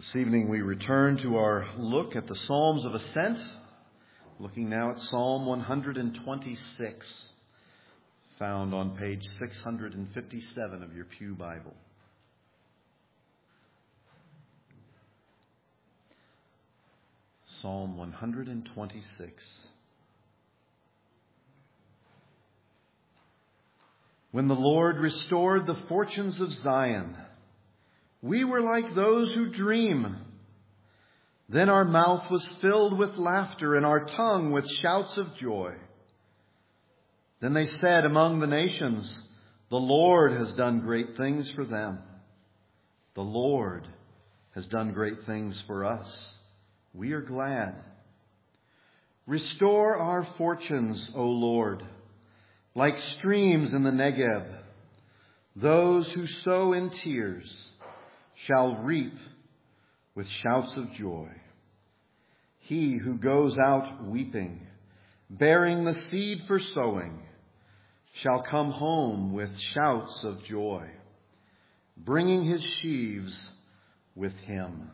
This evening we return to our look at the Psalms of Ascent, looking now at Psalm 126, found on page 657 of your Pew Bible. Psalm 126. When the Lord restored the fortunes of Zion, we were like those who dream. Then our mouth was filled with laughter and our tongue with shouts of joy. Then they said among the nations, the Lord has done great things for them. The Lord has done great things for us. We are glad. Restore our fortunes, O Lord, like streams in the Negeb. Those who sow in tears shall reap with shouts of joy. He who goes out weeping, bearing the seed for sowing, shall come home with shouts of joy, bringing his sheaves with him.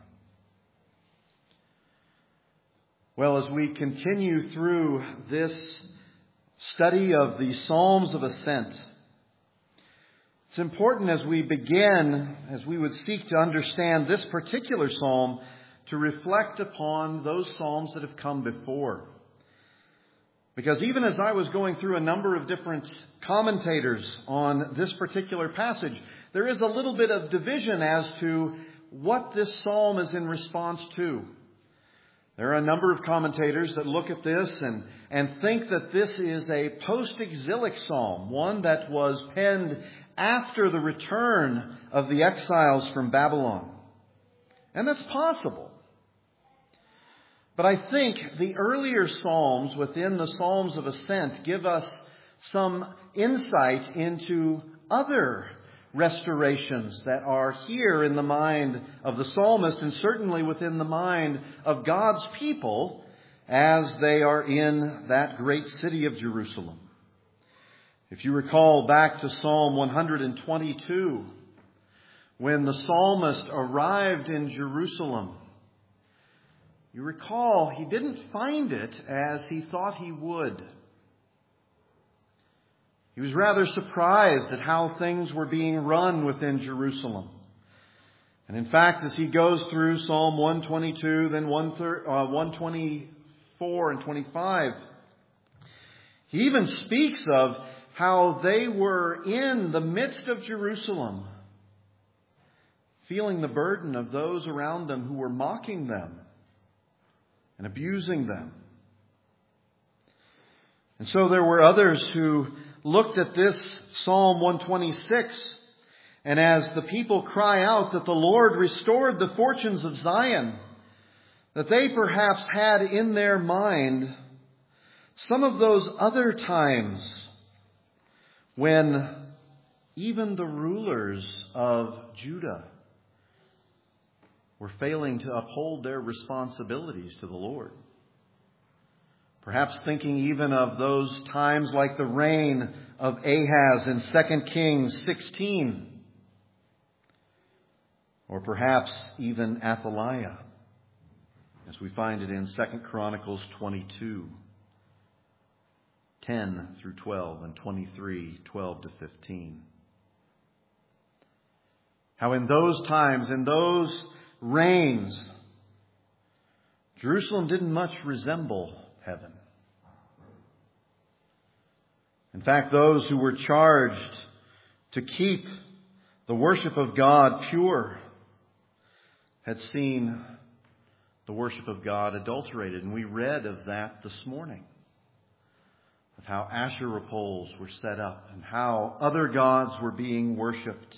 Well, as we continue through this study of the Psalms of Ascent, it's important as we begin, as we would seek to understand this particular psalm, to reflect upon those psalms that have come before. Because even as I was going through a number of different commentators on this particular passage, there is a little bit of division as to what this psalm is in response to. There are a number of commentators that look at this and think that this is a post-exilic psalm, one that was penned after the return of the exiles from Babylon. And that's possible. But I think the earlier psalms within the Psalms of Ascent give us some insight into other restorations that are here in the mind of the psalmist and certainly within the mind of God's people as they are in that great city of Jerusalem. If you recall back to Psalm 122, when the psalmist arrived in Jerusalem, you recall he didn't find it as he thought he would. He was rather surprised at how things were being run within Jerusalem. And in fact, as he goes through Psalm 122, then 124 and 25, he even speaks of how they were in the midst of Jerusalem, feeling the burden of those around them who were mocking them and abusing them. And so there were others who looked at this Psalm 126, and as the people cry out that the Lord restored the fortunes of Zion, that they perhaps had in their mind some of those other times when even the rulers of Judah were failing to uphold their responsibilities to the Lord. Perhaps thinking even of those times like the reign of Ahaz in 2 Kings 16. Or perhaps even Athaliah, as we find it in 2 Chronicles 22. 10 through 12 and 23, 12 to 15. How in those times, in those reigns, Jerusalem didn't much resemble heaven. In fact, those who were charged to keep the worship of God pure had seen the worship of God adulterated. And we read of that this morning, of how Asherah poles were set up and how other gods were being worshipped.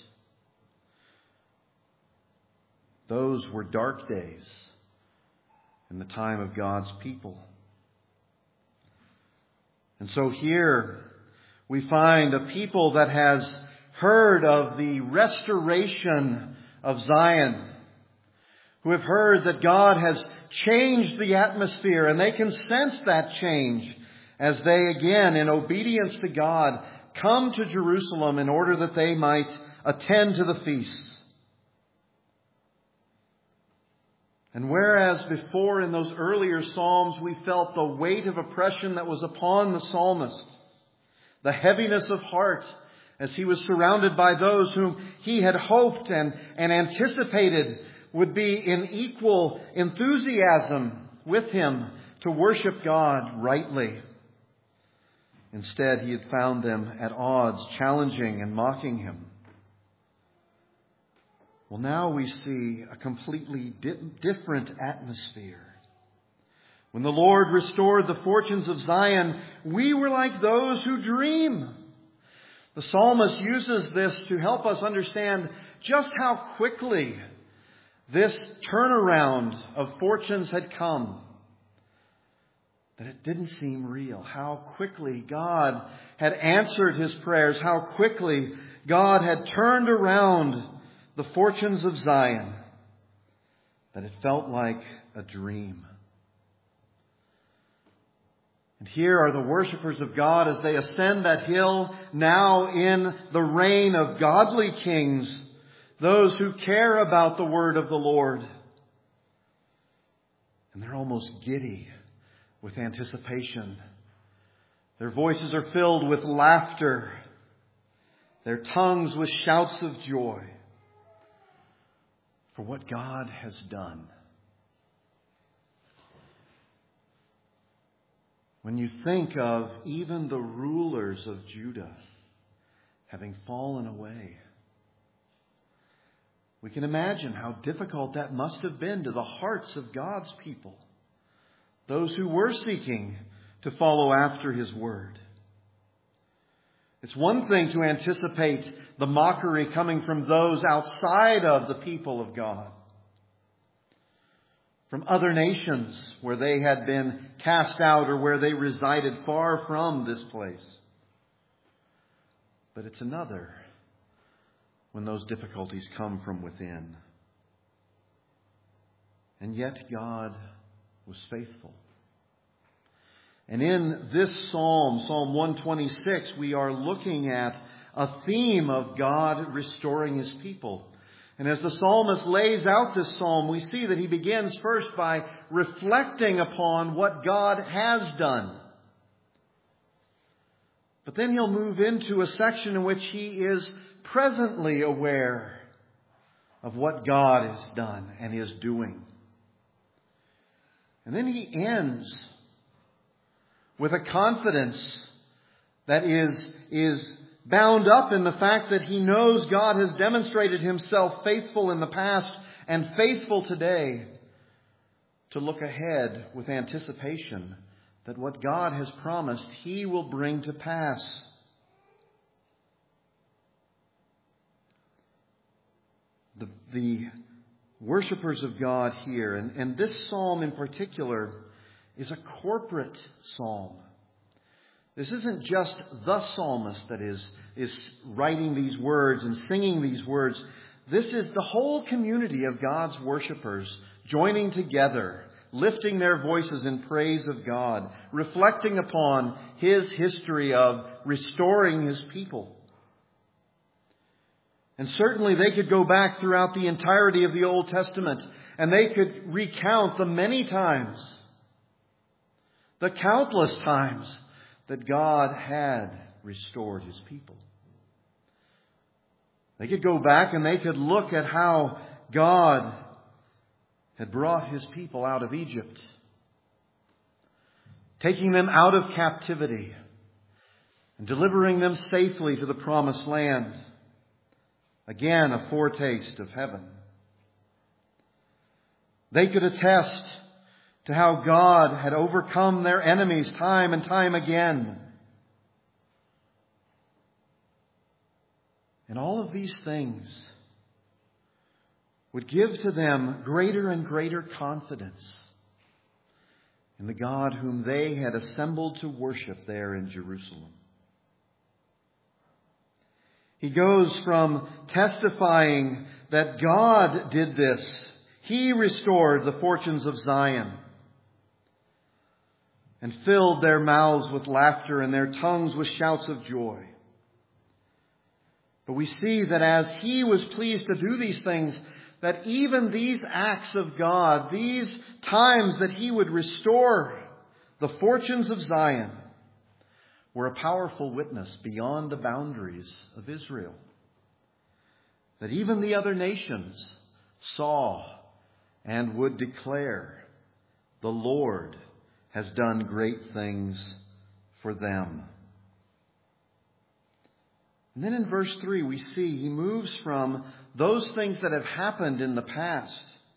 Those were dark days in the time of God's people. And so here we find a people that has heard of the restoration of Zion, who have heard that God has changed the atmosphere, and they can sense that change as they again, in obedience to God, come to Jerusalem in order that they might attend to the feasts. And whereas before in those earlier Psalms we felt the weight of oppression that was upon the psalmist, the heaviness of heart as he was surrounded by those whom he had hoped and anticipated would be in equal enthusiasm with him to worship God rightly. Instead, he had found them at odds, challenging and mocking him. Well, now we see a completely different atmosphere. When the Lord restored the fortunes of Zion, we were like those who dream. The psalmist uses this to help us understand just how quickly this turnaround of fortunes had come. That it didn't seem real. How quickly God had answered his prayers. How quickly God had turned around the fortunes of Zion. That it felt like a dream. And here are the worshipers of God as they ascend that hill, now in the reign of godly kings, those who care about the word of the Lord. And they're almost giddy with anticipation. Their voices are filled with laughter, their tongues with shouts of joy for what God has done. When you think of even the rulers of Judah having fallen away, we can imagine how difficult that must have been to the hearts of God's people, those who were seeking to follow after his word. It's one thing to anticipate the mockery coming from those outside of the people of God, from other nations where they had been cast out or where they resided far from this place. But it's another when those difficulties come from within. And yet God was faithful. And in this psalm, Psalm 126, we are looking at a theme of God restoring his people. And as the psalmist lays out this psalm, we see that he begins first by reflecting upon what God has done. But then he'll move into a section in which he is presently aware of what God has done and is doing. And then he ends with a confidence that is bound up in the fact that he knows God has demonstrated himself faithful in the past and faithful today, to look ahead with anticipation that what God has promised he will bring to pass. The worshipers of God here, and this psalm in particular, is a corporate psalm. This isn't just the psalmist that is writing these words and singing these words. This is the whole community of God's worshipers joining together, lifting their voices in praise of God, reflecting upon his history of restoring his people. And certainly they could go back throughout the entirety of the Old Testament and they could recount the many times, the countless times that God had restored his people. They could go back and they could look at how God had brought his people out of Egypt, taking them out of captivity and delivering them safely to the promised land. Again, a foretaste of heaven. They could attest to how God had overcome their enemies time and time again. And all of these things would give to them greater and greater confidence in the God whom they had assembled to worship there in Jerusalem. He goes from testifying that God did this, he restored the fortunes of Zion, and filled their mouths with laughter and their tongues with shouts of joy. But we see that as he was pleased to do these things, that even these acts of God, these times that He would restore the fortunes of Zion, were a powerful witness beyond the boundaries of Israel. That even the other nations saw and would declare, the Lord has done great things for them. And then in verse 3 we see He moves from those things that have happened in the past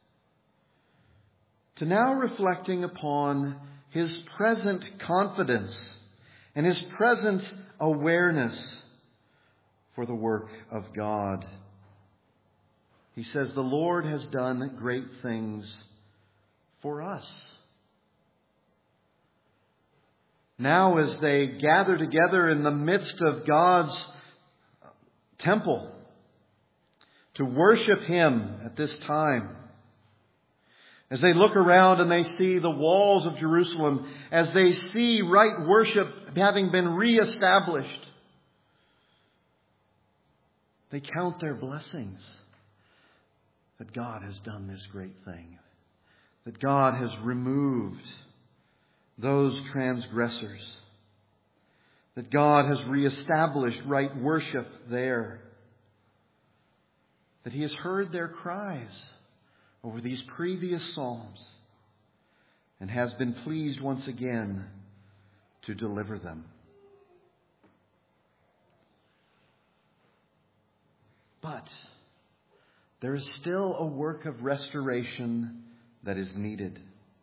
to now reflecting upon His present confidence and His present awareness for the work of God. He says, the Lord has done great things for us. Now as they gather together in the midst of God's temple to worship Him at this time, as they look around and they see the walls of Jerusalem, as they see right worship having been reestablished, they count their blessings that God has done this great thing, that God has removed those transgressors, that God has reestablished right worship there, that He has heard their cries over these previous psalms and has been pleased once again to deliver them. But there is still a work of restoration that is needed.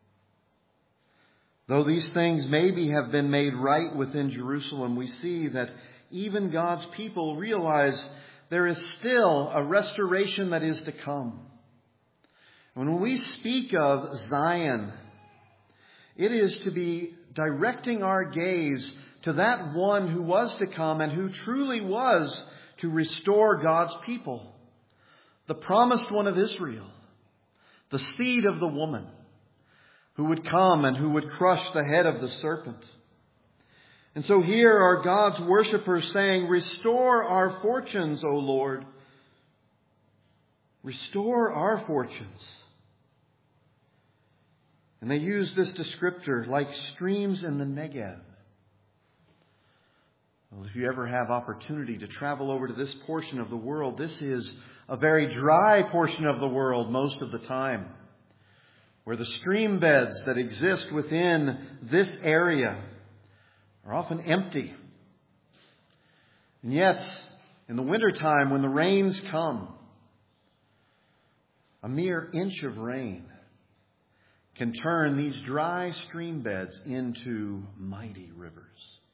Though these things maybe have been made right within Jerusalem, we see that even God's people realize there is still a restoration that is to come. When we speak of Zion, it is to be directing our gaze to that one who was to come and who truly was to restore God's people. The promised one of Israel, the seed of the woman, who would come and who would crush the head of the serpent. And so here are God's worshipers saying, restore our fortunes, O Lord. Restore our fortunes. And they use this descriptor like streams in the Negev. Well, if you ever have opportunity to travel over to this portion of the world, this is a very dry portion of the world most of the time, where the stream beds that exist within this area are often empty. And yet, in the wintertime, when the rains come, a mere inch of rain can turn these dry stream beds into mighty rivers,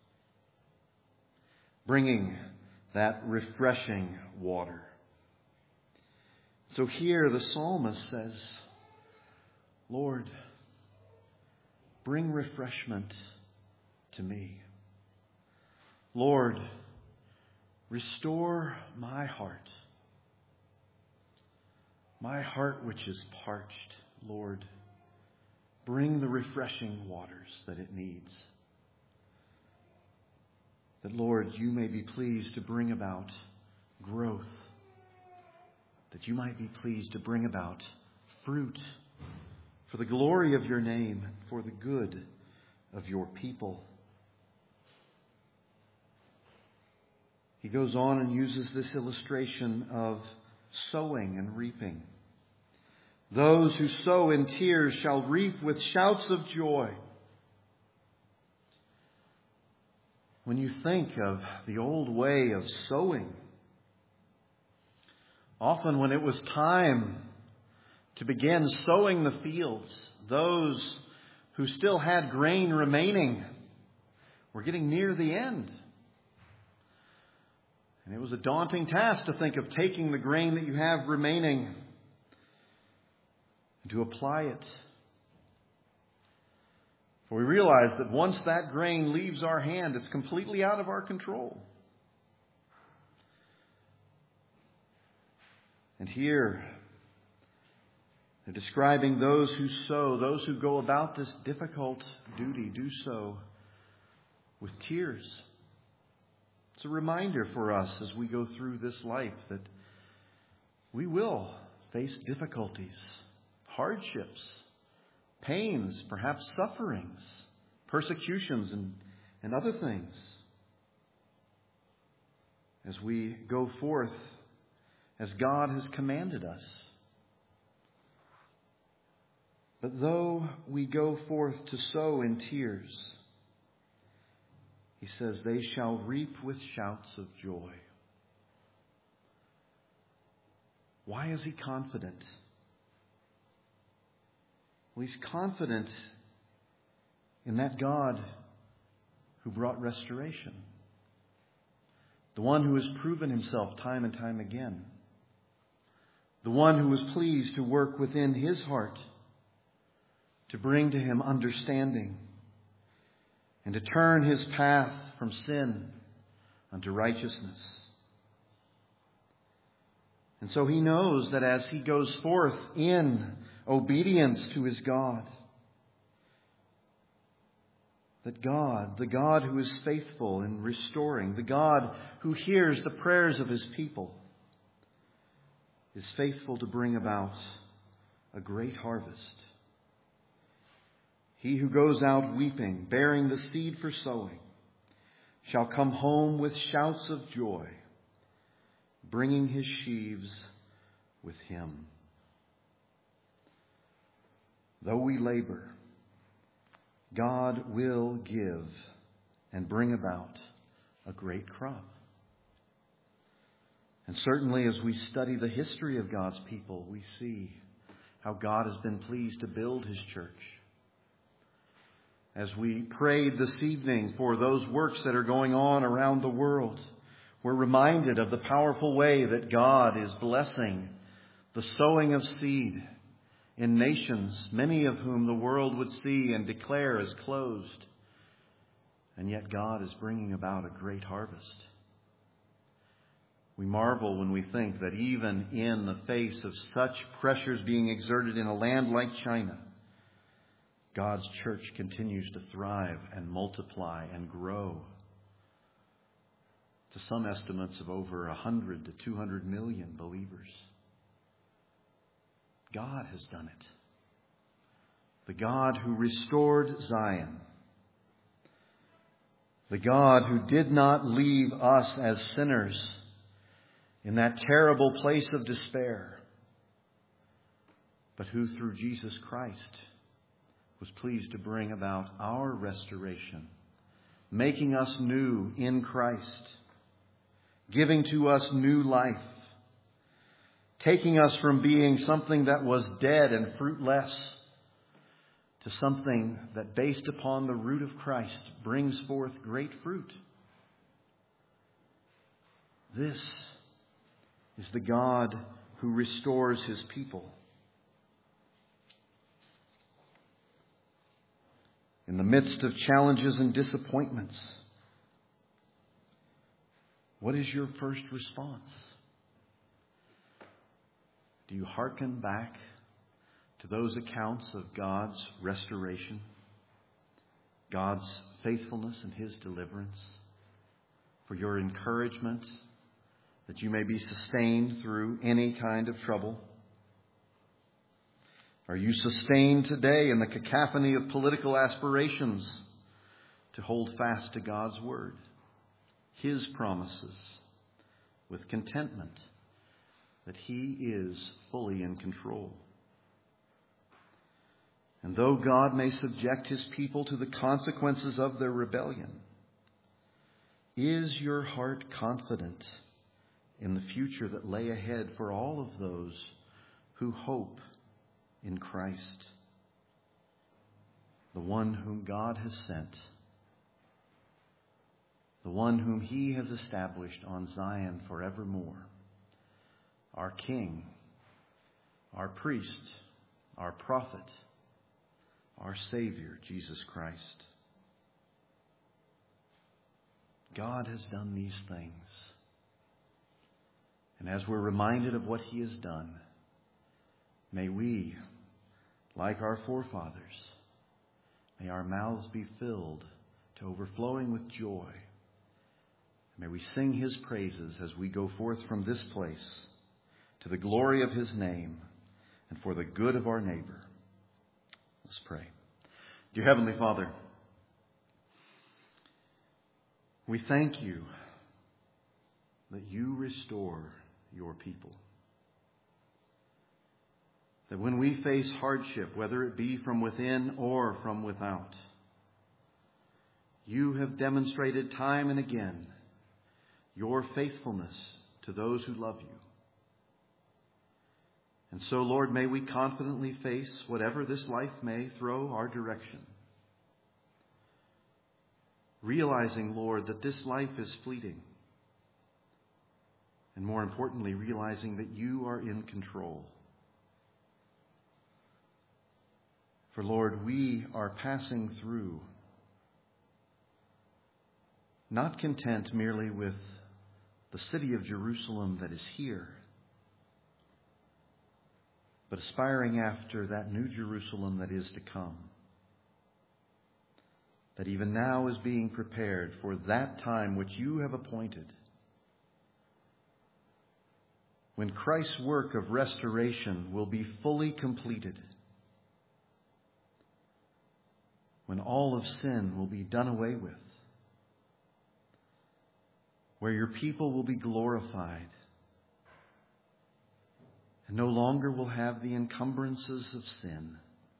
bringing that refreshing water. So here the psalmist says, Lord, bring refreshment to me. Lord, restore my heart which is parched. Lord, bring the refreshing waters that it needs. That, Lord, you may be pleased to bring about growth. That you might be pleased to bring about fruit for the glory of your name, for the good of your people. He goes on and uses this illustration of sowing and reaping. Those who sow in tears shall reap with shouts of joy. When you think of the old way of sowing, often when it was time to begin sowing the fields, those who still had grain remaining were getting near the end. And it was a daunting task to think of taking the grain that you have remaining and to apply it. For we realize that once that grain leaves our hand, it's completely out of our control. And here, they're describing those who sow, those who go about this difficult duty, do so with tears. It's a reminder for us as we go through this life that we will face difficulties, hardships, pains, perhaps sufferings, persecutions, and other things. As we go forth as God has commanded us. But though we go forth to sow in tears, he says, they shall reap with shouts of joy. Why is he confident? Well, he's confident in that God who brought restoration. The one who has proven himself time and time again. The one who was pleased to work within his heart to bring to him understanding and to turn his path from sin unto righteousness. And so he knows that as he goes forth in obedience to his God, that God, the God who is faithful in restoring, the God who hears the prayers of his people, is faithful to bring about a great harvest. He who goes out weeping, bearing the seed for sowing, shall come home with shouts of joy, bringing his sheaves with him. Though we labor, God will give and bring about a great crop. And certainly as we study the history of God's people, we see how God has been pleased to build his church. As we prayed this evening for those works that are going on around the world, we're reminded of the powerful way that God is blessing the sowing of seed in nations, many of whom the world would see and declare as closed. And yet God is bringing about a great harvest. We marvel when we think that even in the face of such pressures being exerted in a land like China, God's church continues to thrive and multiply and grow to some estimates of over 100 to 200 million believers. God has done it. The God who restored Zion. The God who did not leave us as sinners in that terrible place of despair, but who through Jesus Christ was pleased to bring about our restoration, making us new in Christ, giving to us new life, taking us from being something that was dead and fruitless to something that, based upon the root of Christ, brings forth great fruit. This is the God who restores his people. In the midst of challenges and disappointments, what is your first response? Do you hearken back to those accounts of God's restoration, God's faithfulness and his deliverance, for your encouragement that you may be sustained through any kind of trouble? Are you sustained today in the cacophony of political aspirations to hold fast to God's word, his promises, with contentment that he is fully in control? And though God may subject his people to the consequences of their rebellion, is your heart confident in the future that lay ahead for all of those who hope in Christ, the one whom God has sent, the one whom he has established on Zion forevermore, our King, our priest, our prophet, our Savior, Jesus Christ? God has done these things. And as we're reminded of what he has done, may we, like our forefathers, may our mouths be filled to overflowing with joy. May we sing his praises as we go forth from this place to the glory of his name and for the good of our neighbor. Let's pray. Dear Heavenly Father, we thank you that you restore your people. That when we face hardship, whether it be from within or from without, you have demonstrated time and again your faithfulness to those who love you. And so, Lord, may we confidently face whatever this life may throw our direction, realizing, Lord, that this life is fleeting, and more importantly, realizing that you are in control. For, Lord, we are passing through, not content merely with the city of Jerusalem that is here, but aspiring after that new Jerusalem that is to come, that even now is being prepared for that time which you have appointed, when Christ's work of restoration will be fully completed, when all of sin will be done away with, where your people will be glorified and no longer will have the encumbrances of sin,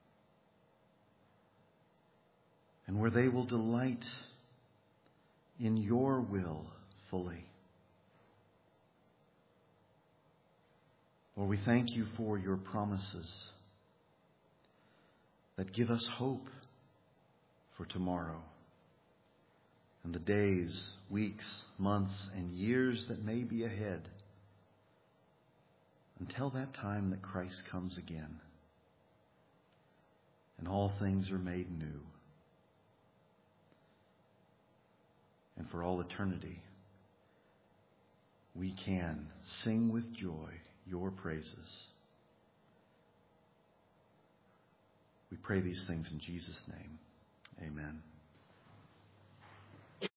and where they will delight in your will fully. Lord, we thank you for your promises that give us hope for tomorrow and the days, weeks, months, and years that may be ahead, until that time that Christ comes again and all things are made new. And for all eternity, we can sing with joy your praises. We pray these things in Jesus' name. Amen.